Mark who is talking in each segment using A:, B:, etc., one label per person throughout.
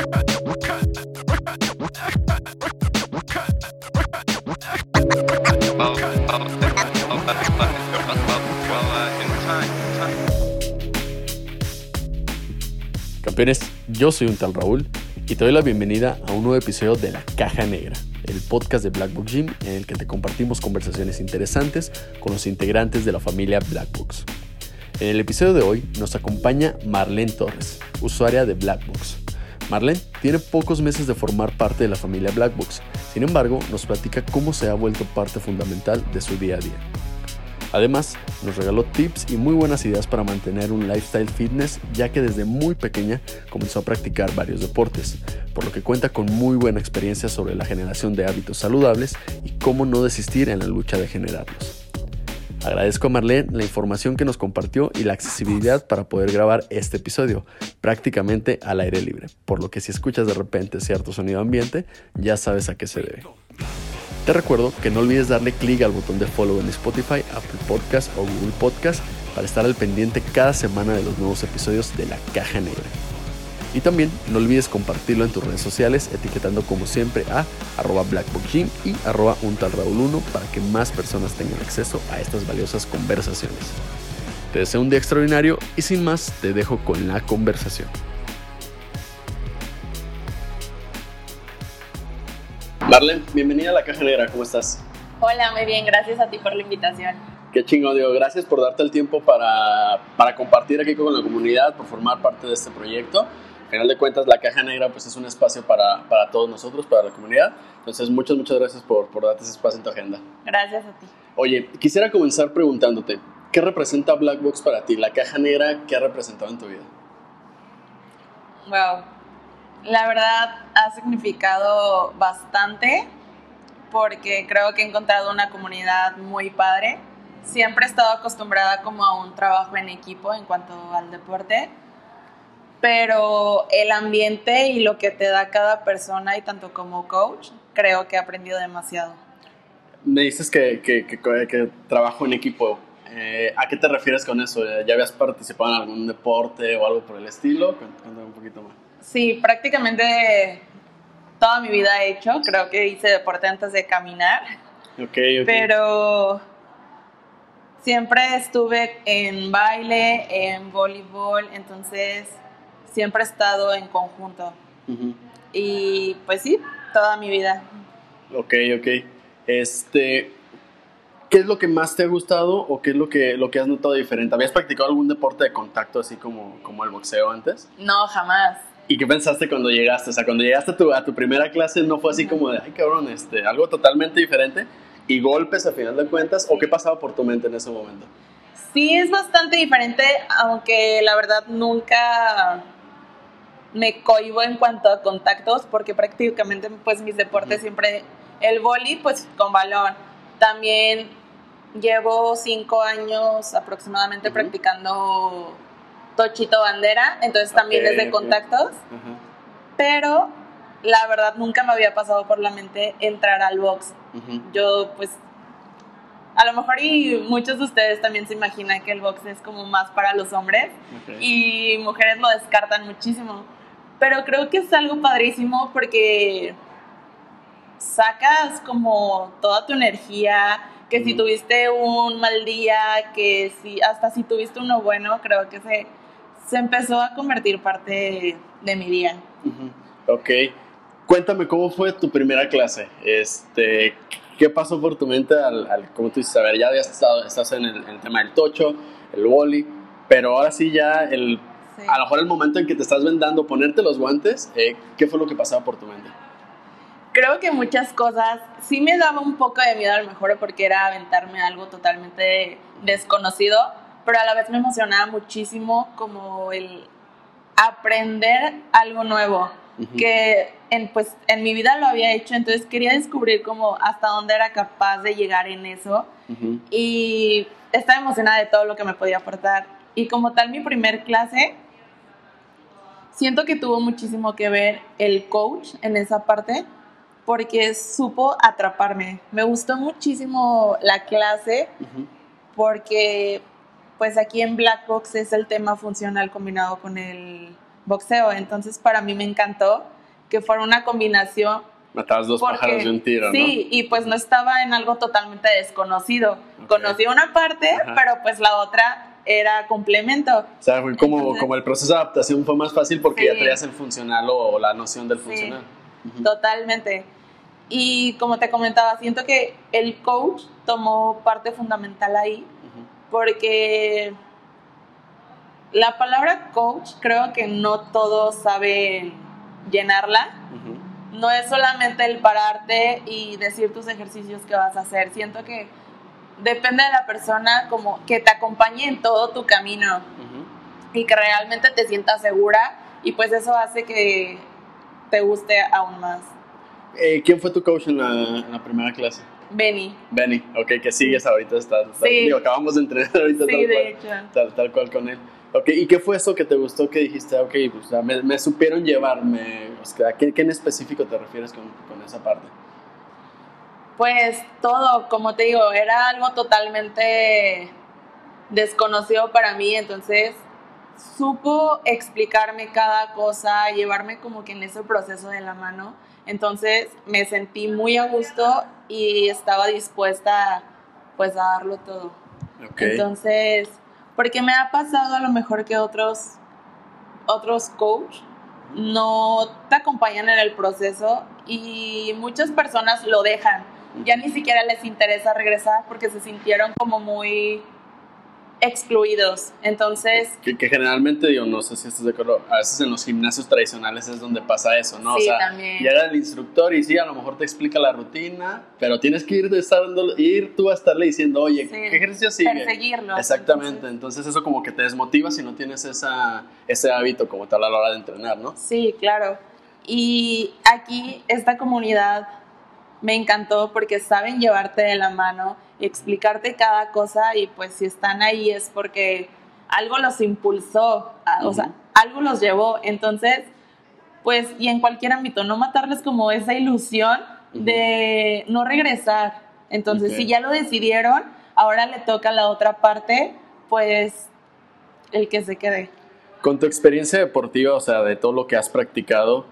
A: Campeones, yo soy un tal Raúl y te doy la bienvenida a un nuevo episodio de La Caja Negra, el podcast de Black Box Gym en el que te compartimos conversaciones interesantes con los integrantes de la familia Black Box. En el episodio de hoy nos acompaña Marlene Torres, usuaria de Black Box. Marlene tiene pocos meses de formar parte de la familia Black Box, sin embargo nos platica cómo se ha vuelto parte fundamental de su día a día. Además, nos regaló tips y muy buenas ideas para mantener un lifestyle fitness, ya que desde muy pequeña comenzó a practicar varios deportes, por lo que cuenta con muy buena experiencia sobre la generación de hábitos saludables y cómo no desistir en la lucha de generarlos. Agradezco a Marlene la información que nos compartió y la accesibilidad para poder grabar este episodio, prácticamente al aire libre, por lo que si escuchas de repente cierto sonido ambiente, ya sabes a qué se debe. Te recuerdo que no olvides darle clic al botón de follow en Spotify, Apple Podcast o Google Podcast para estar al pendiente cada semana de los nuevos episodios de La Caja Negra. Y también no olvides compartirlo en tus redes sociales etiquetando como siempre a @BlackBoxGym y @untalraul1 para que más personas tengan acceso a estas valiosas conversaciones. Te deseo un día extraordinario y sin más te dejo con la conversación. Marlene, bienvenida a La Caja Negra, ¿cómo estás?
B: Hola, muy bien, gracias a ti por la invitación.
A: Qué chingón, Diego, gracias por darte el tiempo para compartir aquí con la comunidad, por formar parte de este proyecto. Al final de cuentas, La Caja Negra pues, es un espacio para todos nosotros, para la comunidad. Entonces, muchas gracias por darte ese espacio en tu agenda.
B: Gracias a ti.
A: Oye, quisiera comenzar preguntándote, ¿qué representa Black Box para ti? La Caja Negra, ¿qué ha representado en tu vida?
B: Wow. La verdad ha significado bastante porque creo que he encontrado una comunidad muy padre. Siempre he estado acostumbrada como a un trabajo en equipo en cuanto al deporte, pero el ambiente y lo que te da cada persona y tanto como coach, creo que he aprendido demasiado.
A: Me dices que trabajo en equipo. ¿A qué te refieres con eso? ¿Ya habías participado en algún deporte o algo por el estilo? Cuéntame un poquito más.
B: Sí, prácticamente toda mi vida he hecho. Creo que hice deporte antes de caminar.
A: Okay.
B: Pero siempre estuve en baile, en voleibol, entonces siempre he estado en conjunto. Uh-huh. Y pues sí, toda mi vida.
A: Ok. ¿Qué es lo que más te ha gustado o qué es lo que has notado diferente? ¿Habías practicado algún deporte de contacto así como el boxeo antes?
B: No, jamás.
A: ¿Y qué pensaste cuando llegaste? O sea, cuando llegaste a tu primera clase, ¿no fue así como de, ay cabrón, algo totalmente diferente? ¿Y golpes a final de cuentas? ¿O qué pasaba por tu mente en ese momento?
B: Sí, es bastante diferente, aunque la verdad nunca me cohíbo en cuanto a contactos, porque prácticamente pues mis deportes siempre, el vóley pues con balón. También llevo 5 años aproximadamente practicando tochito bandera, entonces también es de contactos, pero la verdad nunca me había pasado por la mente entrar al box. Yo pues a lo mejor y muchos de ustedes también se imaginan que el box es como más para los hombres y mujeres lo descartan muchísimo, pero creo que es algo padrísimo porque sacas como toda tu energía, que si tuviste un mal día, que hasta si tuviste uno bueno, creo que se empezó a convertir parte de mi día.
A: Ok. Cuéntame, ¿cómo fue tu primera clase? ¿Qué pasó por tu mente como tú dices, a ver, ya estás en el tema del tocho, el vóley, pero ahora sí ya a lo mejor el momento en que te estás vendando, ponerte los guantes, ¿qué fue lo que pasaba por tu mente?
B: Creo que muchas cosas sí me daba un poco de miedo a lo mejor porque era aventarme algo totalmente desconocido, pero a la vez me emocionaba muchísimo como el aprender algo nuevo, que en mi vida lo había hecho, entonces quería descubrir como hasta dónde era capaz de llegar en eso y estaba emocionada de todo lo que me podía aportar. Y como tal, mi primer clase, siento que tuvo muchísimo que ver el coach en esa parte, porque supo atraparme. Me gustó muchísimo la clase porque pues aquí en Black Box es el tema funcional combinado con el boxeo. Entonces para mí me encantó que fuera una combinación.
A: Matabas dos pájaros de un tiro, ¿no?
B: Sí, y pues no estaba en algo totalmente desconocido. Okay. Conocí una parte, pero pues la otra era complemento.
A: O sea, fue como el proceso de adaptación fue más fácil porque ya traías el funcional o la noción del funcional.
B: Totalmente. Y como te comentaba, siento que el coach tomó parte fundamental ahí, porque la palabra coach creo que no todos saben llenarla. No es solamente el pararte y decir tus ejercicios que vas a hacer. Siento que depende de la persona como que te acompañe en todo tu camino y que realmente te sientas segura, y pues eso hace que te guste aún más.
A: ¿Quién fue tu coach en la primera clase?
B: Benny,
A: ok, que sigues ahorita, digo, acabamos de entrenar ahorita, tal cual con él. Ok, ¿y qué fue eso que te gustó, que dijiste, ok, pues, me supieron llevarme? O sea, ¿a qué en específico te refieres con esa parte?
B: Pues todo, como te digo, era algo totalmente desconocido para mí, entonces supo explicarme cada cosa, llevarme como que en ese proceso de la mano. Entonces me sentí muy a gusto y estaba dispuesta pues a darlo todo. Okay. Entonces, porque me ha pasado a lo mejor que otros coach no te acompañan en el proceso y muchas personas lo dejan. Ya ni siquiera les interesa regresar porque se sintieron como muy excluidos. Entonces,
A: que generalmente, digo, no sé si estás de acuerdo, a veces en los gimnasios tradicionales es donde pasa eso, ¿no?
B: Sí,
A: o sea,
B: también.
A: Llega el instructor y sí, a lo mejor te explica la rutina, pero tienes que ir tú a estarle diciendo, oye, ¿qué ejercicio sigue?
B: Perseguirlo.
A: Exactamente, entonces eso como que te desmotiva si no tienes ese hábito como tal a la hora de entrenar, ¿no?
B: Sí, claro. Y aquí esta comunidad me encantó porque saben llevarte de la mano y explicarte cada cosa, y pues si están ahí es porque algo los impulsó, o sea, algo los llevó. Entonces, pues, y en cualquier ámbito, no matarles como esa ilusión de no regresar. Entonces, si ya lo decidieron, ahora le toca a la otra parte, pues, el que se quede.
A: Con tu experiencia deportiva, o sea, de todo lo que has practicado,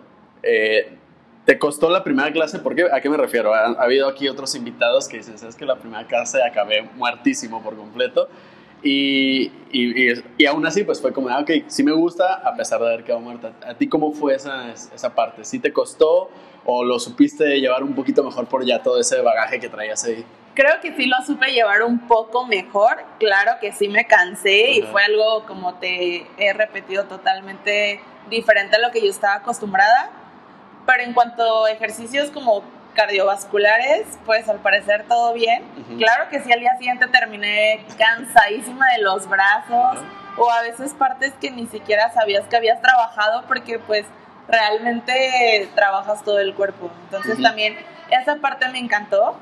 A: ¿te costó la primera clase? ¿Por qué? ¿A qué me refiero? Ha habido aquí otros invitados que dicen, ¿sabes que la primera clase acabé muertísimo por completo? Y aún así, pues fue como, ok, sí me gusta, a pesar de haber quedado muerta. ¿A ti cómo fue esa parte? ¿Sí te costó o lo supiste llevar un poquito mejor por ya todo ese bagaje que traías ahí?
B: Creo que sí lo supe llevar un poco mejor. Claro que sí me cansé y fue algo, como te he repetido, totalmente diferente a lo que yo estaba acostumbrada. Pero en cuanto a ejercicios como cardiovasculares, pues al parecer todo bien. Claro que sí, al día siguiente terminé cansadísima de los brazos, o a veces partes que ni siquiera sabías que habías trabajado, porque pues realmente trabajas todo el cuerpo. Entonces también esa parte me encantó,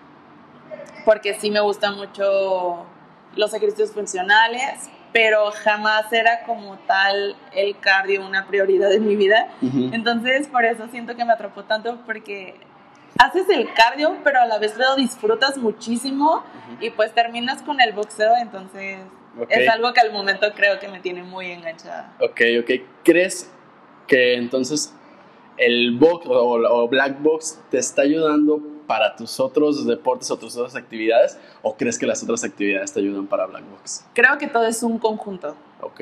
B: porque sí me gustan mucho los ejercicios funcionales, pero jamás era como tal el cardio una prioridad en mi vida. Entonces por eso siento que me atrapó tanto, porque haces el cardio pero a la vez lo disfrutas muchísimo y pues terminas con el boxeo. Entonces es algo que al momento creo que me tiene muy enganchada.
A: Ok. ¿Crees que entonces el box o black box te está ayudando para tus otros deportes o tus otras actividades, o crees que las otras actividades te ayudan para black box?
B: Creo que todo es un conjunto.
A: Ok.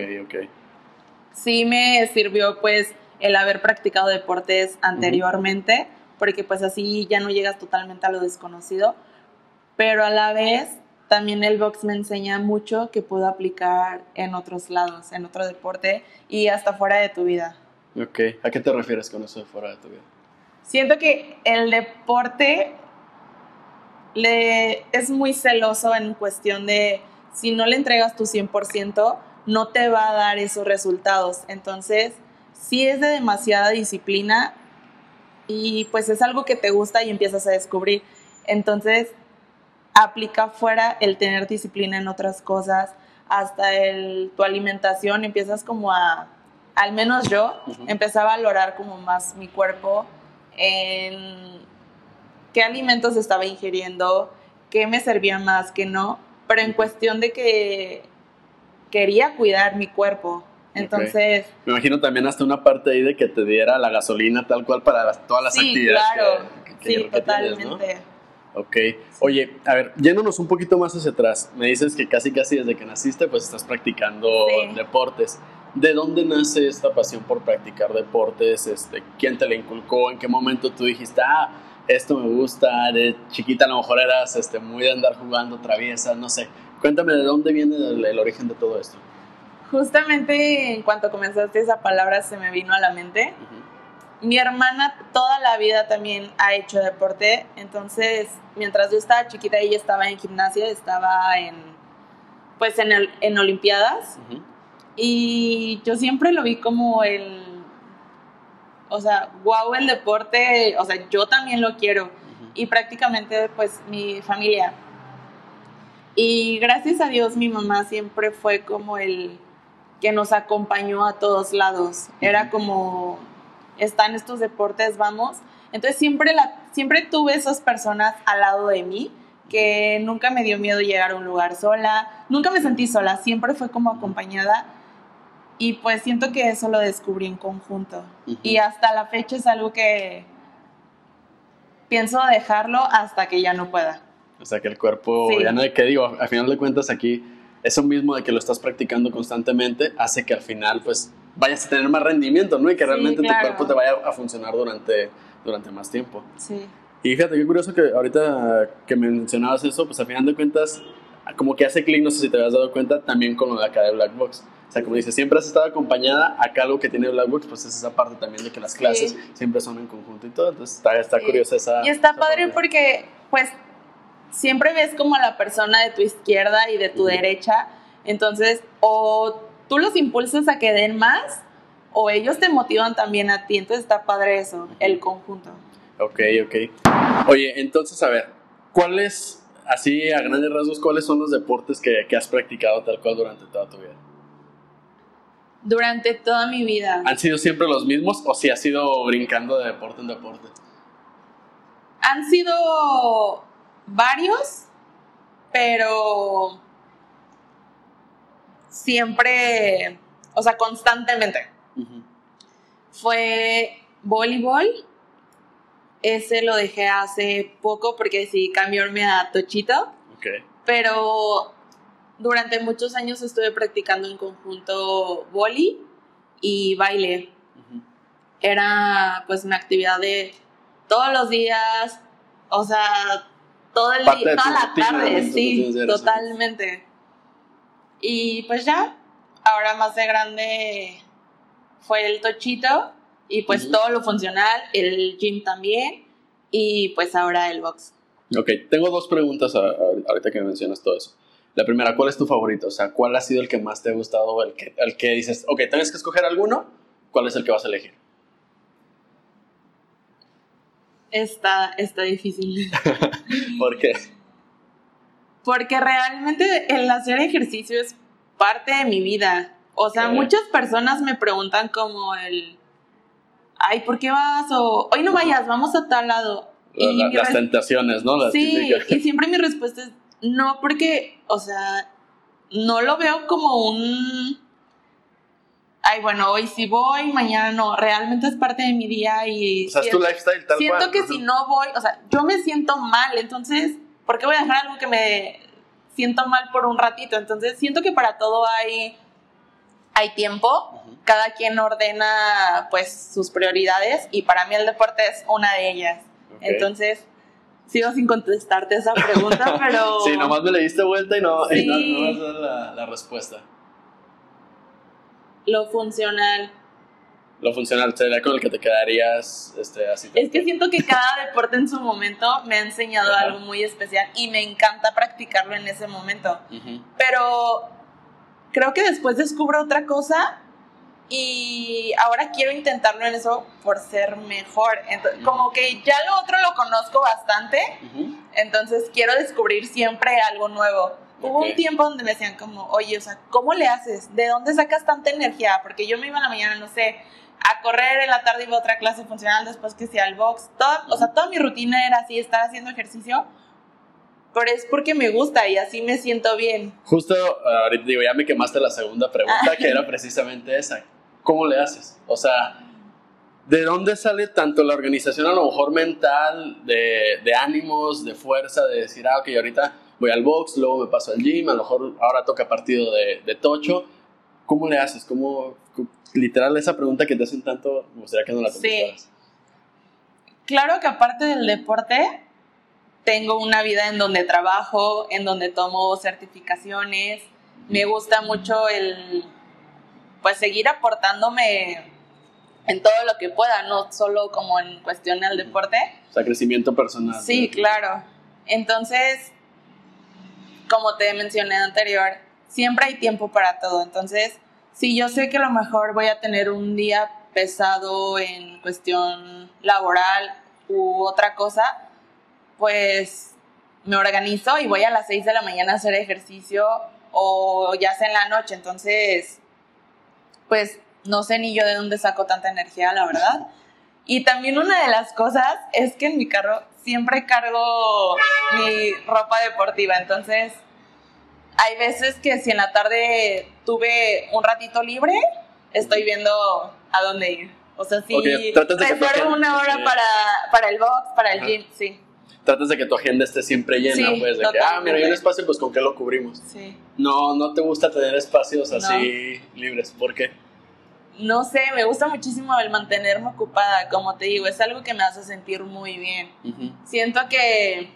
B: Sí me sirvió pues el haber practicado deportes anteriormente, porque pues así ya no llegas totalmente a lo desconocido, pero a la vez también el box me enseña mucho que puedo aplicar en otros lados, en otro deporte y hasta fuera de tu vida.
A: Ok, ¿a qué te refieres con eso de fuera de tu vida?
B: Siento que el deporte es muy celoso en cuestión de si no le entregas tu 100%, no te va a dar esos resultados. Entonces, sí es de demasiada disciplina y pues es algo que te gusta y empiezas a descubrir. Entonces, aplica fuera el tener disciplina en otras cosas, hasta tu alimentación, empiezas como al menos yo, empecé a valorar como más mi cuerpo, en qué alimentos estaba ingiriendo, qué me servía más, qué no, pero en cuestión de que quería cuidar mi cuerpo. Entonces...
A: Me imagino también hasta una parte ahí de que te diera la gasolina tal cual para todas las actividades
B: claro.
A: que
B: Totalmente.
A: tienes, ¿no? Ok. Oye, a ver, yéndonos un poquito más hacia atrás. Me dices que casi desde que naciste pues estás practicando deportes. ¿De dónde nace esta pasión por practicar deportes? ¿Quién te la inculcó? ¿En qué momento tú dijiste, esto me gusta? De chiquita a lo mejor eras muy de andar jugando, traviesa, no sé. Cuéntame de dónde viene el origen de todo esto.
B: Justamente en cuanto comenzaste esa palabra se me vino a la mente. Mi hermana toda la vida también ha hecho deporte, entonces mientras yo estaba chiquita ella estaba en gimnasia, estaba en olimpiadas. Y yo siempre lo vi como wow, el deporte, o sea, yo también lo quiero. Y prácticamente, pues, mi familia. Y gracias a Dios, mi mamá siempre fue como el que nos acompañó a todos lados. Era como, están estos deportes, vamos. Entonces, siempre tuve esas personas al lado de mí, que nunca me dio miedo llegar a un lugar sola. Nunca me sentí sola, siempre fue como acompañada. Y pues siento que eso lo descubrí en conjunto. Y hasta la fecha es algo que pienso dejarlo hasta que ya no pueda.
A: O sea, que el cuerpo, ya no hay que digo, al final de cuentas aquí, eso mismo de que lo estás practicando constantemente hace que al final pues vayas a tener más rendimiento, ¿no? Y que realmente tu cuerpo te vaya a funcionar durante más tiempo.
B: Sí.
A: Y fíjate, qué curioso que ahorita que mencionabas eso, pues al final de cuentas, como que hace clic, no sé si te habías dado cuenta, también con lo de acá de Black Box. O sea, como dices, siempre has estado acompañada. Acá algo que tiene Black Box, pues es esa parte también de que las clases siempre son en conjunto y todo. Entonces está curiosa esa.
B: Y está padre porque, pues, siempre ves como a la persona de tu izquierda y de tu derecha. Entonces, o tú los impulsas a que den más, o ellos te motivan también a ti. Entonces está padre eso, el conjunto.
A: Ok. Oye, entonces, a ver, ¿cuáles, así a grandes rasgos, cuáles son los deportes que has practicado tal cual durante toda tu vida?
B: Durante toda mi vida.
A: ¿Han sido siempre los mismos o si has ido brincando de deporte en deporte?
B: Han sido varios, pero siempre, o sea, constantemente. Fue voleibol. Ese lo dejé hace poco porque decidí cambiarme a tochito. Pero durante muchos años estuve practicando en conjunto vóley y baile. Era pues una actividad de todos los días, o sea, todo el día, toda la tarde, sí, totalmente. Y pues ya, ahora más de grande fue el tochito y pues todo lo funcional, el gym también y pues ahora el box.
A: Ok, tengo dos preguntas ahorita que me mencionas todo eso. La primera, ¿cuál es tu favorito? O sea, ¿cuál ha sido el que más te ha gustado? El que dices, ok, tienes que escoger alguno, ¿cuál es el que vas a elegir?
B: Está difícil.
A: ¿Por qué?
B: Porque realmente el hacer ejercicio es parte de mi vida. O sea, muchas personas me preguntan como ay, ¿por qué vas? O, hoy no vayas, vamos a tal lado.
A: Las tentaciones, ¿no? Las típicas.
B: Y siempre mi respuesta es no, porque, o sea, no lo veo como ay, bueno, hoy sí voy, mañana no. Realmente es parte de mi día y...
A: O sea, es tu lifestyle tal cual.
B: Siento que si no voy, o sea, yo me siento mal, entonces, ¿por qué voy a dejar algo que me siento mal por un ratito? Entonces, siento que para todo hay tiempo. Cada quien ordena, pues, sus prioridades y para mí el deporte es una de ellas. Entonces... Sigo sin contestarte esa pregunta, pero...
A: Sí, nomás me le diste vuelta y no vas a dar la respuesta.
B: Lo funcional.
A: Lo funcional, ¿sería con el que te quedarías así?
B: Es que siento que cada deporte en su momento me ha enseñado algo muy especial y me encanta practicarlo en ese momento. Pero creo que después descubro otra cosa y ahora quiero intentarlo en eso por ser mejor. Entonces, como que ya lo otro lo conozco bastante, entonces quiero descubrir siempre algo nuevo. Hubo un tiempo donde me decían como, oye, o sea, ¿cómo le haces? ¿De dónde sacas tanta energía? Porque yo me iba en la mañana, no sé, a correr, en la tarde iba a otra clase funcional, después que sea al box. O sea, toda mi rutina era así, estar haciendo ejercicio, pero es porque me gusta y así me siento bien.
A: Justo ahorita digo, ya me quemaste la segunda pregunta, que era precisamente esa. ¿Cómo le haces? O sea, ¿de dónde sale tanto la organización a lo mejor mental, de ánimos, de fuerza, de decir, ok, ahorita voy al box, luego me paso al gym, a lo mejor ahora toca partido de tocho? ¿Cómo le haces? ¿Cómo, literal, esa pregunta que te hacen tanto, me gustaría que no la contestaras?
B: Sí. Claro que aparte del deporte, tengo una vida en donde trabajo, en donde tomo certificaciones. Me gusta mucho pues seguir aportándome en todo lo que pueda, no solo como en cuestión del deporte.
A: O sea, crecimiento personal.
B: Sí, claro. Entonces, como te mencioné anterior, siempre hay tiempo para todo. Entonces, si yo sé que a lo mejor voy a tener un día pesado en cuestión laboral u otra cosa, pues me organizo y voy a las 6 de la mañana a hacer ejercicio, o ya sea en la noche. Entonces, pues no sé ni yo de dónde saco tanta energía, la verdad. Y también una de las cosas es que en mi carro siempre cargo mi ropa deportiva. Entonces, hay veces que si en la tarde tuve un ratito libre, estoy viendo a dónde ir. O sea, sí, reservo una hora para el box, para el gym, sí.
A: Tratas de que tu agenda esté siempre llena,
B: sí,
A: pues, de que, mira, hay un espacio, pues, ¿con qué lo cubrimos?
B: Sí.
A: No te gusta tener espacios así libres, ¿por qué?
B: No sé, me gusta muchísimo el mantenerme ocupada, como te digo, es algo que me hace sentir muy bien. Uh-huh. Siento que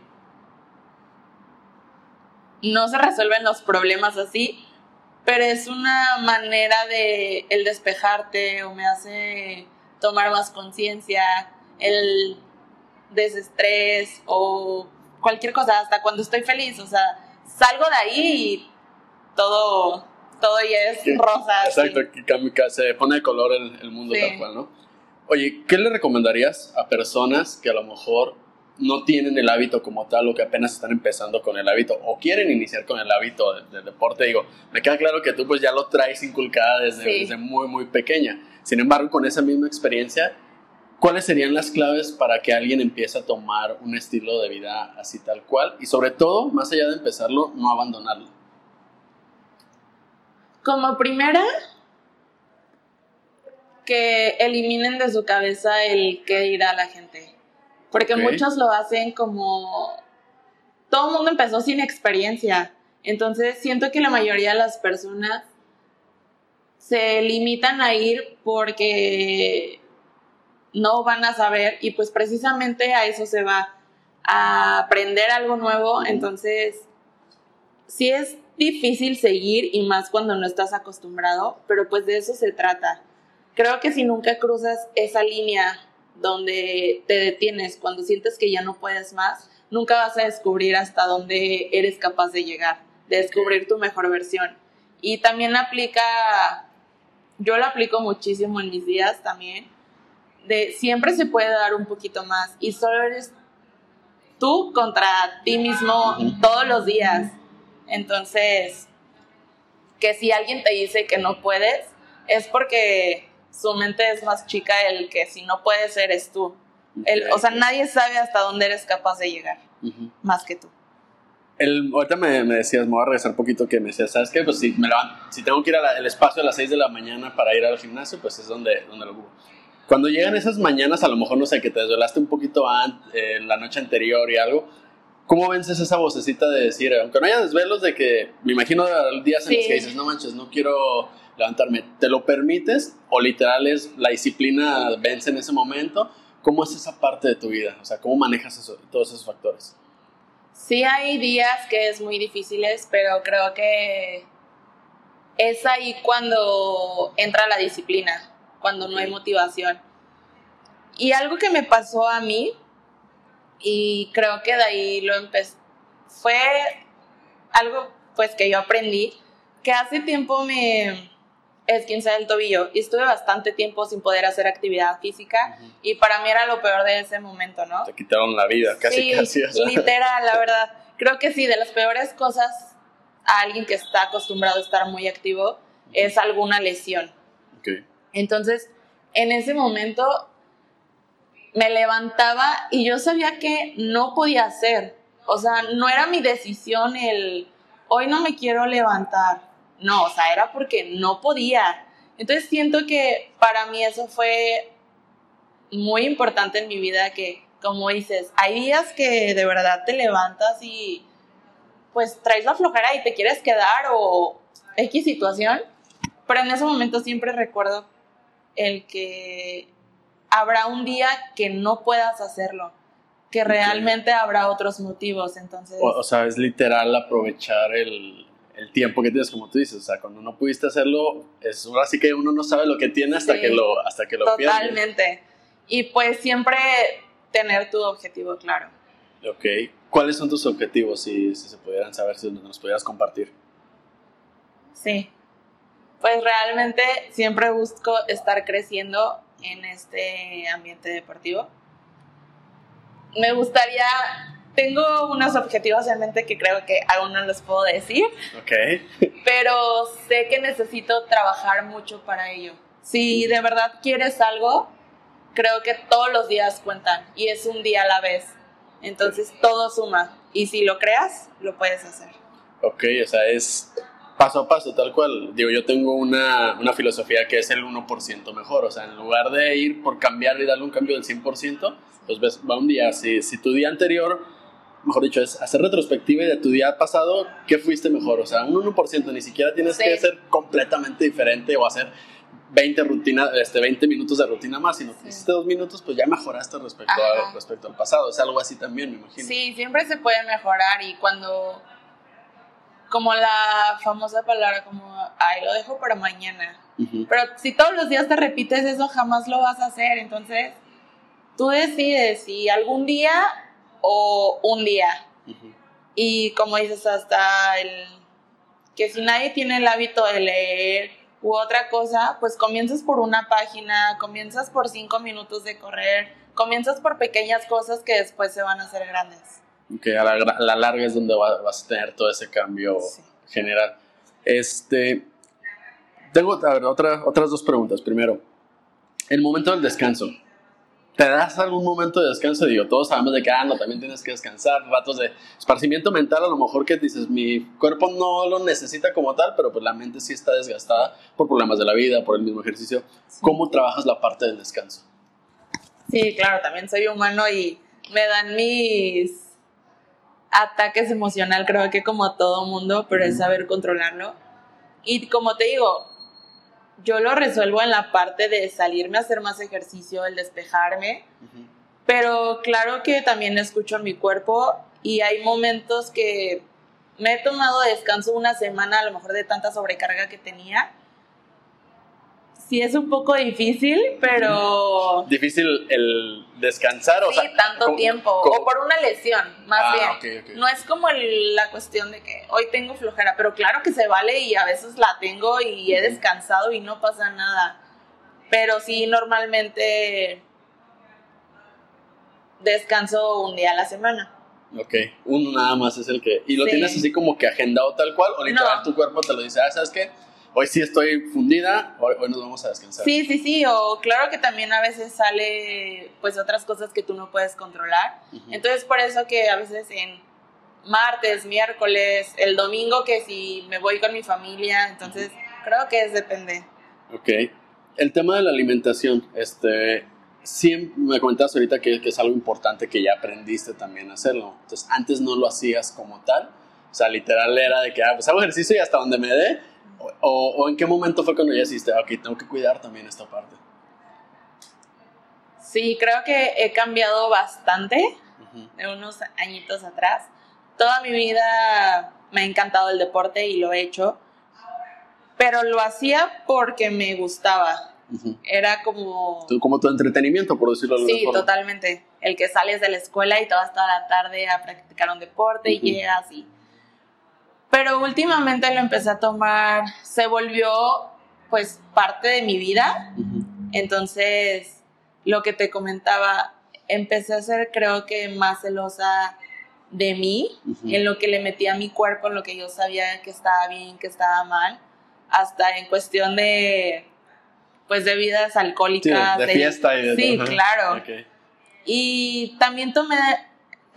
B: no se resuelven los problemas así, pero es una manera de el despejarte, o me hace tomar más conciencia, el desestrés o cualquier cosa, hasta cuando estoy feliz, o sea, salgo de ahí y todo ya es rosa.
A: Exacto, sí. Se pone de color el mundo, sí, tal cual, ¿no? Oye, ¿qué le recomendarías a personas que a lo mejor no tienen el hábito como tal, o que apenas están empezando con el hábito o quieren iniciar con el hábito del deporte? Digo, me queda claro que tú pues ya lo traes inculcada desde muy, muy pequeña. Sin embargo, con esa misma experiencia, ¿cuáles serían las claves para que alguien empiece a tomar un estilo de vida así tal cual? Y sobre todo, más allá de empezarlo, no abandonarlo.
B: Como primera, que eliminen de su cabeza el qué dirá la gente. Porque muchos lo hacen como... Todo el mundo empezó sin experiencia. Entonces siento que la mayoría de las personas se limitan a ir porque no van a saber, y pues precisamente a eso se va, a aprender algo nuevo. Entonces sí es difícil seguir, y más cuando no estás acostumbrado, pero pues de eso se trata. Creo que si nunca cruzas esa línea donde te detienes cuando sientes que ya no puedes más, nunca vas a descubrir hasta dónde eres capaz de llegar, de descubrir tu mejor versión. Y también yo lo aplico muchísimo en mis días también, de siempre se puede dar un poquito más, y solo eres tú contra ti mismo todos los días. Entonces, que si alguien te dice que no puedes, es porque su mente es más chica, el que si no puedes eres tú. O sea, nadie sabe hasta dónde eres capaz de llegar, más que tú.
A: Ahorita me decías, me voy a regresar un poquito, que me decías, ¿sabes qué? Pues si tengo que ir al espacio a las 6 de la mañana para ir al gimnasio, pues es donde lo ocupo. Cuando llegan esas mañanas, a lo mejor, no sé, que te desvelaste un poquito la noche anterior y algo, ¿cómo vences esa vocecita de decir, aunque no haya desvelos, de que me imagino días en los que dices, no manches, no quiero levantarme? ¿Te lo permites o literal es la disciplina vence en ese momento? ¿Cómo es esa parte de tu vida? O sea, ¿cómo manejas todos esos factores?
B: Sí, hay días que es muy difíciles, pero creo que es ahí cuando entra la disciplina, cuando no hay motivación. Y algo que me pasó a mí, y creo que de ahí lo empecé, fue algo pues que yo aprendí, que hace tiempo me esguincé el tobillo y estuve bastante tiempo sin poder hacer actividad física, y para mí era lo peor de ese momento, ¿no?
A: Te quitaron la vida, casi.
B: Sí, literal, la verdad. Creo que sí, de las peores cosas a alguien que está acostumbrado a estar muy activo es alguna lesión.
A: Okay.
B: Entonces, en ese momento me levantaba y yo sabía que no podía hacer. O sea, no era mi decisión hoy no me quiero levantar. No, o sea, era porque no podía. Entonces siento que para mí eso fue muy importante en mi vida, que como dices, hay días que de verdad te levantas y pues traes la flojera y te quieres quedar o X situación, pero en ese momento siempre recuerdo el que habrá un día que no puedas hacerlo, que realmente habrá otros motivos, entonces...
A: O sea, es literal aprovechar el tiempo que tienes, como tú dices, o sea, cuando no pudiste hacerlo, es ahora sí que uno no sabe lo que tiene hasta que lo pierde.
B: Totalmente. Y pues siempre tener tu objetivo claro.
A: Ok. ¿Cuáles son tus objetivos, si se pudieran saber, si nos pudieras compartir?
B: Sí. Pues realmente siempre busco estar creciendo en este ambiente deportivo. Me gustaría, tengo unos objetivos en mente que creo que aún no los puedo decir.
A: Ok.
B: Pero sé que necesito trabajar mucho para ello. Si de verdad quieres algo, creo que todos los días cuentan y es un día a la vez. Entonces todo suma y si lo creas, lo puedes hacer.
A: Ok, o sea, es paso a paso, tal cual. Digo, yo tengo una filosofía que es el 1% mejor. O sea, en lugar de ir por cambiar y darle un cambio del 100%, pues ves, va un día. Si tu día anterior, mejor dicho, es hacer retrospectiva de tu día pasado, ¿qué fuiste mejor? O sea, un 1%, ni siquiera tienes que ser completamente diferente o hacer 20 minutos de rutina más, sino que hiciste 2 minutos, pues ya mejoraste respecto al pasado. Es algo así también, me imagino.
B: Sí, siempre se puede mejorar y cuando... Como la famosa palabra, como, ay, lo dejo para mañana. Uh-huh. Pero si todos los días te repites eso, jamás lo vas a hacer. Entonces, tú decides si algún día o un día. Uh-huh. Y como dices, hasta que si nadie tiene el hábito de leer u otra cosa, pues comienzas por una página, comienzas por 5 minutos de correr, comienzas por pequeñas cosas que después se van a hacer grandes.
A: Que a la larga es donde vas a tener todo ese cambio general. Tengo otras 2 preguntas. Primero, el momento del descanso. ¿Te das algún momento de descanso? Digo, todos sabemos de que no, también tienes que descansar, ratos de esparcimiento mental, a lo mejor que dices, mi cuerpo no lo necesita como tal, pero pues la mente sí está desgastada por problemas de la vida, por el mismo ejercicio. Sí. ¿Cómo trabajas la parte del descanso?
B: Sí, claro, también soy humano y me dan mis ataques emocional, creo que como todo mundo, pero es saber controlarlo. Y como te digo, yo lo resuelvo en la parte de salirme a hacer más ejercicio, el despejarme, pero claro que también escucho a mi cuerpo y hay momentos que me he tomado descanso una semana, a lo mejor de tanta sobrecarga que tenía. Sí, es un poco difícil, pero...
A: ¿Difícil el descansar?
B: Sí, o sea, tanto tiempo. O por una lesión, más bien.
A: Okay.
B: No es como la cuestión de que hoy tengo flojera, pero claro que se vale y a veces la tengo y he descansado y no pasa nada. Pero sí, normalmente descanso un día a la semana.
A: Ok, uno nada más es el que... ¿Y lo tienes así como que agendado tal cual? ¿O literal tu cuerpo te lo dice, ¿sabes qué? Hoy sí estoy fundida, hoy nos vamos a descansar.
B: Sí, o claro que también a veces sale pues otras cosas que tú no puedes controlar. Entonces por eso que a veces en martes, miércoles, el domingo que si me voy con mi familia, entonces creo que depende.
A: Ok, el tema de la alimentación, sí me comentabas ahorita que es algo importante que ya aprendiste también a hacerlo. Entonces antes no lo hacías como tal, o sea literal era de que pues hago ejercicio y hasta donde me dé. ¿O en qué momento fue cuando ya hiciste, ok, tengo que cuidar también esta parte?
B: Sí, creo que he cambiado bastante de unos añitos atrás. Toda mi vida me ha encantado el deporte y lo he hecho, pero lo hacía porque me gustaba. Era como
A: tu entretenimiento, por decirlo de alguna forma.
B: Sí, totalmente. El que sales de la escuela y te vas toda la tarde a practicar un deporte y llegas y... Pero últimamente lo empecé a tomar, se volvió pues parte de mi vida. Entonces, lo que te comentaba, empecé a ser creo que más celosa de mí, en lo que le metía a mi cuerpo, en lo que yo sabía que estaba bien, que estaba mal, hasta en cuestión de pues de bebidas alcohólicas.
A: Sí, de fiesta y de...
B: Sí, claro. Okay. Y también tomé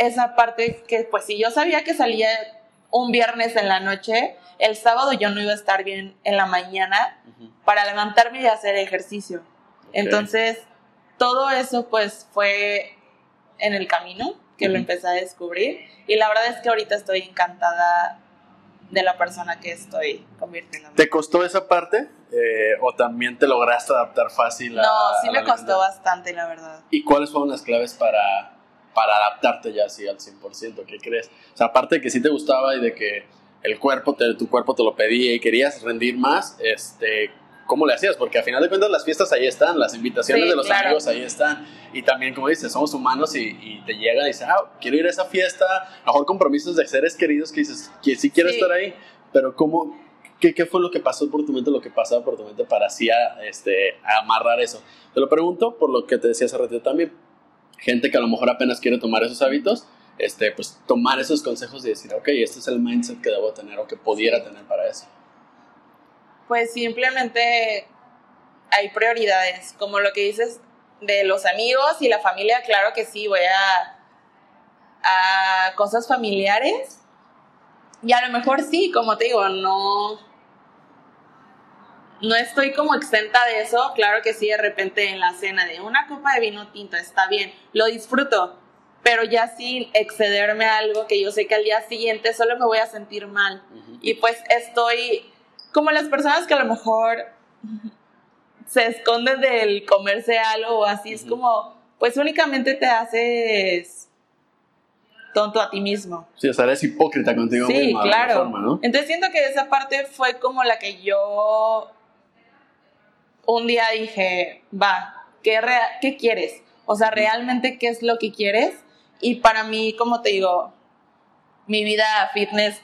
B: esa parte que pues si yo sabía que salía un viernes en la noche, el sábado yo no iba a estar bien en la mañana para levantarme y hacer ejercicio. Entonces, todo eso pues fue en el camino que lo empecé a descubrir, y la verdad es que ahorita estoy encantada de la persona que estoy convirtiéndome.
A: ¿Te costó esa parte? ¿O también te lograste adaptar fácil a...?
B: No, sí me costó bastante, la verdad.
A: ¿Y cuáles fueron las claves para adaptarte ya así al 100%? ¿Qué crees? O sea, aparte de que sí te gustaba y de que tu cuerpo te lo pedía y querías rendir más, ¿cómo le hacías? Porque al final de cuentas las fiestas ahí están, las invitaciones de los amigos ahí están, y también, como dices, somos humanos y te llegan y dices, quiero ir a esa fiesta, a lo mejor compromisos de seres queridos que dices, que sí quiero estar ahí, pero ¿qué fue lo que pasó por tu mente, lo que pasaba por tu mente para así amarrar eso? Te lo pregunto por lo que te decía hace ratito también, gente que a lo mejor apenas quiere tomar esos hábitos, pues tomar esos consejos y decir, ok, este es el mindset que debo tener o que pudiera tener para eso.
B: Pues simplemente hay prioridades, como lo que dices de los amigos y la familia. Claro que sí, voy a cosas familiares, y a lo mejor sí, como te digo, no estoy como exenta de eso. Claro que sí, de repente en la cena de una copa de vino tinto está bien, lo disfruto, pero ya sin excederme a algo que yo sé que al día siguiente solo me voy a sentir mal. Y pues estoy como las personas que a lo mejor se esconden del comerse algo o así, es como, pues únicamente te haces tonto a ti mismo.
A: Sí, o sea, eres hipócrita contigo mismo.
B: Sí, claro.
A: De alguna forma, ¿no?
B: Entonces siento que esa parte fue como la que yo un día dije, ¿qué quieres? O sea, realmente, ¿qué es lo que quieres? Y para mí, como te digo, mi vida fitness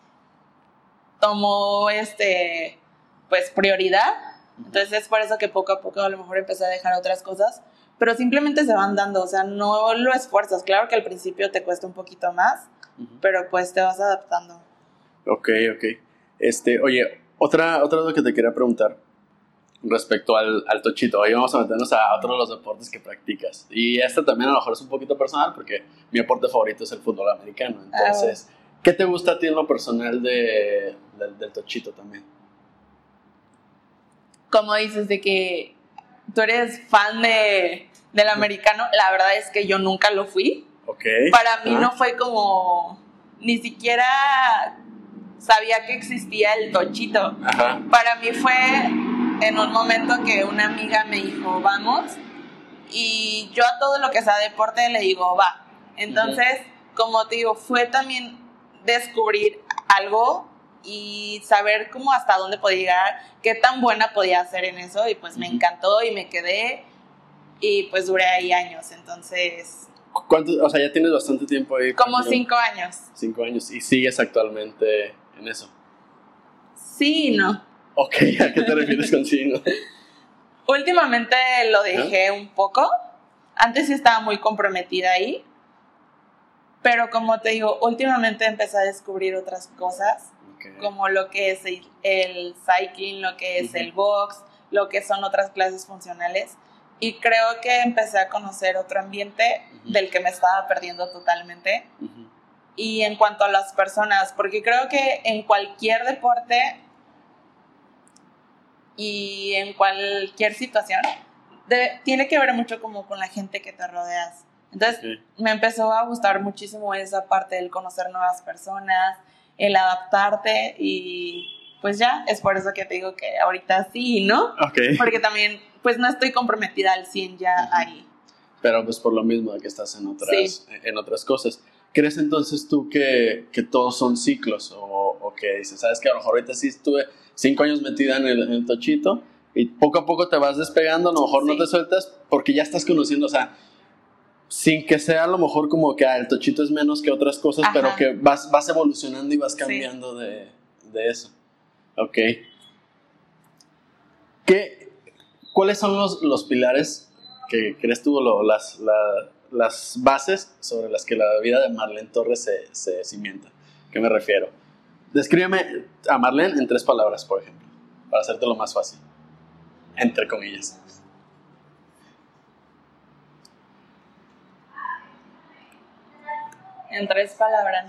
B: tomó pues prioridad. Entonces es por eso que poco a poco a lo mejor empecé a dejar otras cosas, pero simplemente se van dando, o sea, no lo esfuerzas. Claro que al principio te cuesta un poquito más, pero pues te vas adaptando.
A: Ok. Oye, otra duda que te quería preguntar respecto al tochito. Hoy vamos a meternos a otro de los deportes que practicas, y también a lo mejor es un poquito personal porque mi deporte favorito es el fútbol americano. Entonces, ¿qué te gusta a ti en lo personal del tochito también?
B: Como dices de que tú eres fan del americano, la verdad es que yo nunca lo fui. Para mí no fue como, ni siquiera sabía que existía el tochito. Para mí fue en un momento que una amiga me dijo, vamos, y yo a todo lo que sea deporte le digo, va. Entonces, como te digo, fue también descubrir algo y saber cómo hasta dónde podía llegar, qué tan buena podía ser en eso, y pues me encantó y me quedé, y pues duré ahí años. Entonces,
A: ¿cuánto? O sea, ya tienes bastante tiempo ahí.
B: Como 5 años.
A: 5 años, ¿y sigues actualmente en eso?
B: Sí y no.
A: Ok, ¿a qué te refieres con sí, no?
B: Últimamente lo dejé un poco. Antes sí estaba muy comprometida ahí, pero como te digo, últimamente empecé a descubrir otras cosas, como lo que es el cycling, lo que es el box, lo que son otras clases funcionales, y creo que empecé a conocer otro ambiente del que me estaba perdiendo totalmente. Y en cuanto a las personas, porque creo que en cualquier deporte y en cualquier situación tiene que ver mucho como con la gente que te rodeas. Entonces me empezó a gustar muchísimo esa parte del conocer nuevas personas, el adaptarte, y pues ya, es por eso que te digo que ahorita sí, ¿no? Porque también pues no estoy comprometida al 100 ya ahí.
A: Pero pues por lo mismo de que estás en otras cosas. ¿Crees entonces tú que todos son ciclos? O que dices, ¿sabes qué? A lo mejor ahorita sí estuve 5 años metida en el tochito y poco a poco te vas despegando, a lo mejor no te sueltas porque ya estás conociendo, o sea, sin que sea a lo mejor como que el tochito es menos que otras cosas, pero que vas evolucionando y vas cambiando de eso. Ok. ¿Cuáles son los pilares que crees tú, las bases sobre las que la vida de Marlene Torres se cimienta? ¿Qué me refiero? Descríbeme a Marlene en 3 palabras, por ejemplo, para hacértelo más fácil, entre comillas.
B: En 3 palabras.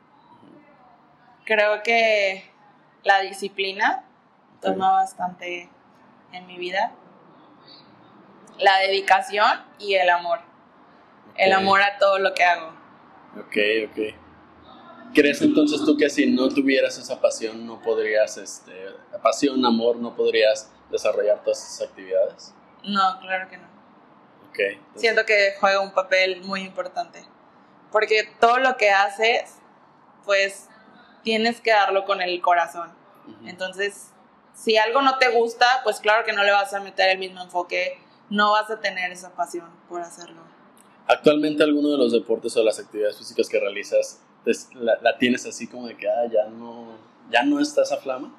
B: Creo que la disciplina toma bastante en mi vida. La dedicación y el amor. El amor a todo lo que hago.
A: Ok. ¿Crees entonces tú que si no tuvieras esa pasión, no podrías, pasión, amor, no podrías desarrollar todas esas actividades?
B: No, claro que no.
A: Ok. Entonces...
B: Siento que juega un papel muy importante. Porque todo lo que haces, pues tienes que darlo con el corazón. Uh-huh. Entonces, si algo no te gusta, pues claro que no le vas a meter el mismo enfoque, no vas a tener esa pasión por hacerlo.
A: ¿Actualmente alguno de los deportes o las actividades físicas que realizas la tienes así como de que ya no está esa flama?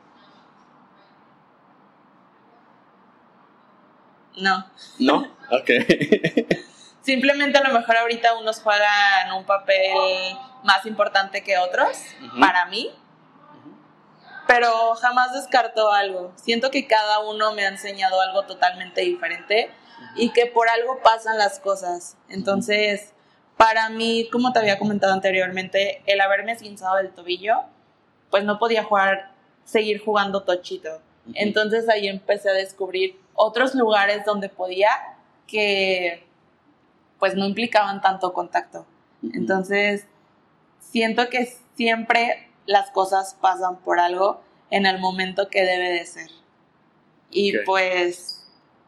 B: No.
A: ¿No? Ok.
B: Simplemente a lo mejor ahorita unos juegan un papel más importante que otros, uh-huh, para mí, pero jamás descarto algo. Siento que cada uno me ha enseñado algo totalmente diferente, uh-huh, y que por algo pasan las cosas. Entonces, para mí, como te había comentado anteriormente, el haberme esguinzado el tobillo, pues no podía seguir jugando tochito. Uh-huh. Entonces ahí empecé a descubrir otros lugares donde podía, que pues no implicaban tanto contacto. Uh-huh. Entonces, siento que siempre las cosas pasan por algo en el momento que debe de ser. Y okay, pues...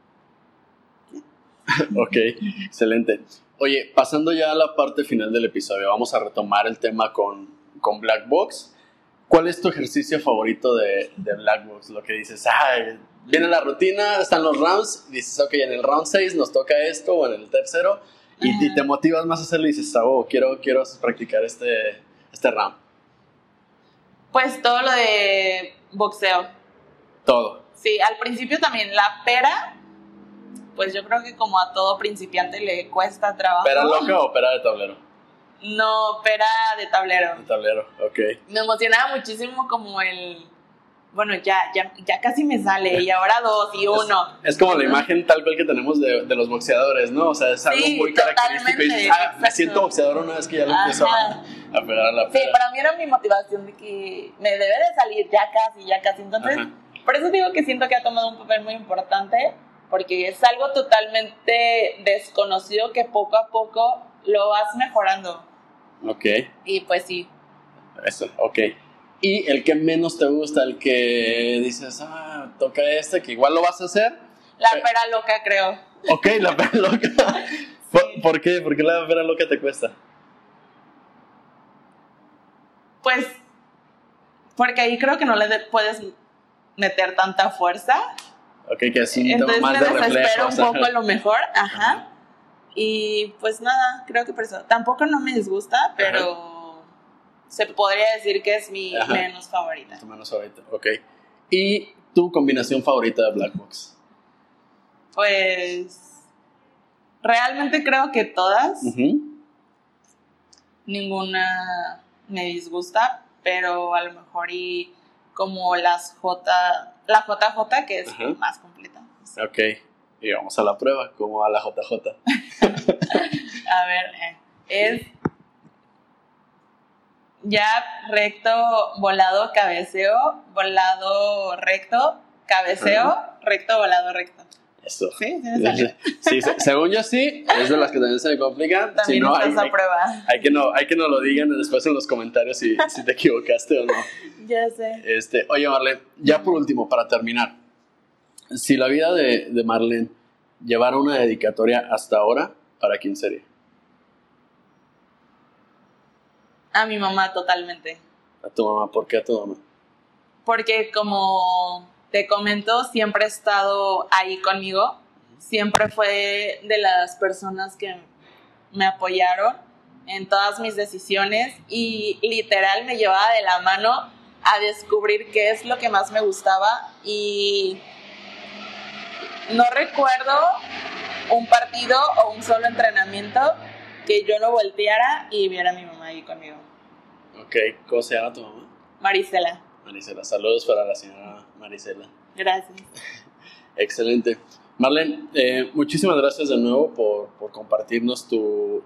A: Ok, excelente. Oye, pasando ya a la parte final del episodio, vamos a retomar el tema con Black Box. ¿Cuál es tu ejercicio favorito de Black Box? Lo que dices, viene la rutina, están los rounds, dices, ok, en el round 6 nos toca esto, o en el tercero, y te motivas más a hacerlo y dices, quiero practicar este round.
B: Pues todo lo de boxeo.
A: Todo.
B: Sí, al principio también la pera, pues yo creo que como a todo principiante le cuesta trabajo.
A: ¿Pera loca o pera de tablero?
B: No, pera de tablero.
A: De tablero, ok.
B: Me emocionaba muchísimo como bueno, ya casi me sale, y ahora 2 y 1.
A: Es como la imagen tal cual que tenemos de los boxeadores, ¿no? O sea, es algo muy característico. Y dices, me siento boxeador una vez que ya lo empiezo a pegar a la pera.
B: Sí, para mí era mi motivación de que me debe de salir ya casi. Entonces, ajá, por eso digo que siento que ha tomado un papel muy importante, porque es algo totalmente desconocido que poco a poco lo vas mejorando.
A: Ok.
B: Y pues sí.
A: Eso, ok. ¿Y el que menos te gusta? El que dices, toca que igual lo vas a hacer.
B: La pera loca, creo.
A: Ok, la pera loca. Sí. ¿Por qué? ¿Por qué la pera loca te cuesta?
B: Pues, porque ahí creo que no le puedes meter tanta fuerza.
A: Ok, que así
B: entonces
A: más
B: me
A: de reflejos.
B: desespero un poco a lo mejor, ajá. Y pues nada, creo que por eso. Tampoco no me disgusta, pero... Ajá. Se podría decir que es mi menos favorita.
A: Tu menos favorita, ok. ¿Y tu combinación favorita de Black Box?
B: Pues... realmente creo que todas. Uh-huh. Ninguna me disgusta, pero a lo mejor y como la JJ, que es más completa.
A: Ok, y vamos a la prueba, ¿cómo va la JJ?
B: A ver, es... ya recto, volado, cabeceo, volado, recto, cabeceo, uh-huh, recto, volado, recto.
A: Eso.
B: ¿Sí? ¿Sí,
A: según yo sí, es de las que también se me complican.
B: También si no,
A: hay que nos lo digan después en los comentarios si te equivocaste o no.
B: Ya sé.
A: Oye, Marlene, ya por último, para terminar, si la vida de Marlene llevara una dedicatoria hasta ahora, ¿para quién sería?
B: A mi mamá, totalmente.
A: ¿A tu mamá? ¿Por qué a tu mamá?
B: Porque como te comento, siempre ha estado ahí conmigo. Siempre fue de las personas que me apoyaron en todas mis decisiones y literal me llevaba de la mano a descubrir qué es lo que más me gustaba. Y no recuerdo un partido o un solo entrenamiento que yo no volteara y viera a mi mamá ahí conmigo.
A: Ok, ¿cómo se llama tu mamá?
B: Marisela.
A: Marisela, saludos para la señora Marisela.
B: Gracias.
A: Excelente. Marlene, muchísimas gracias de nuevo por compartirnos tu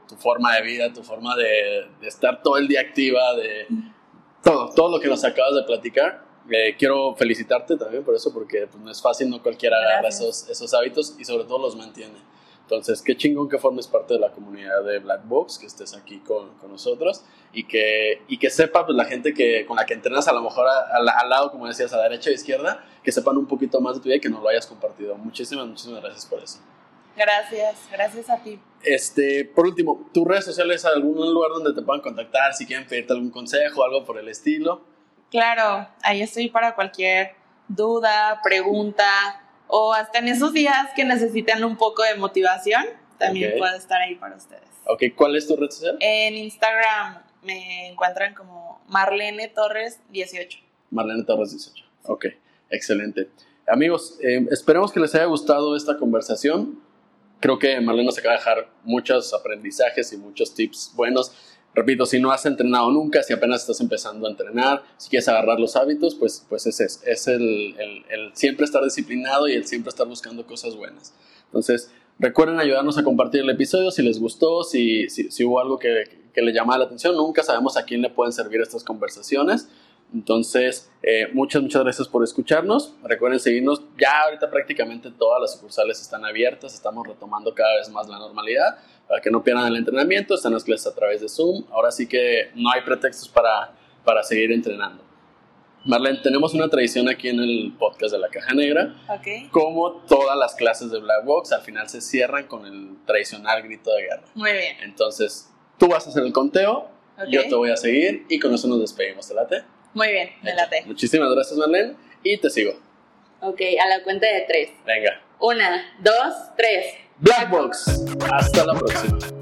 A: tu forma de vida, tu forma de estar todo el día activa, de todo lo que nos acabas de platicar. Quiero felicitarte también por eso, porque pues, no es fácil, no cualquiera agarra esos hábitos y sobre todo los mantiene. Entonces, qué chingón que formes parte de la comunidad de Black Box, que estés aquí con nosotros y que sepa pues, la gente con la que entrenas a lo mejor al lado, como decías, a derecha e izquierda, que sepan un poquito más de tu vida y que nos lo hayas compartido. Muchísimas gracias por eso.
B: Gracias a ti.
A: Por último, ¿tus redes sociales, algún lugar donde te puedan contactar, si quieren pedirte algún consejo, algo por el estilo?
B: Claro, ahí estoy para cualquier duda, pregunta, o hasta en esos días que necesitan un poco de motivación, también puedo estar ahí para ustedes.
A: Ok, ¿cuál es tu red social?
B: En Instagram me encuentran como Marlene Torres 18.
A: Marlene Torres 18. Ok, excelente. Amigos, esperemos que les haya gustado esta conversación. Creo que Marlene nos acaba de dejar muchos aprendizajes y muchos tips buenos. Repito, si no has entrenado nunca, si apenas estás empezando a entrenar, si quieres agarrar los hábitos, pues ese es el siempre estar disciplinado y el siempre estar buscando cosas buenas. Entonces, recuerden ayudarnos a compartir el episodio si les gustó, si hubo algo que les llamaba la atención. Nunca sabemos a quién le pueden servir estas conversaciones. Entonces, muchas gracias por escucharnos. Recuerden seguirnos. Ya ahorita prácticamente todas las sucursales están abiertas. Estamos retomando cada vez más la normalidad para que no pierdan el entrenamiento. Están las clases a través de Zoom. Ahora sí que no hay pretextos para seguir entrenando. Marlene, tenemos una tradición aquí en el podcast de La Caja Negra.
B: Okay.
A: Como todas las clases de Black Box, al final se cierran con el tradicional grito de guerra.
B: Muy bien.
A: Entonces, tú vas a hacer el conteo, yo te voy a seguir y con eso nos despedimos. ¿Te late?
B: Muy bien, me late.
A: Muchísimas gracias, Marlene, y te sigo.
B: Ok, a la cuenta de 3.
A: Venga.
B: 1, 2, 3.
A: Black Box. Hasta la próxima.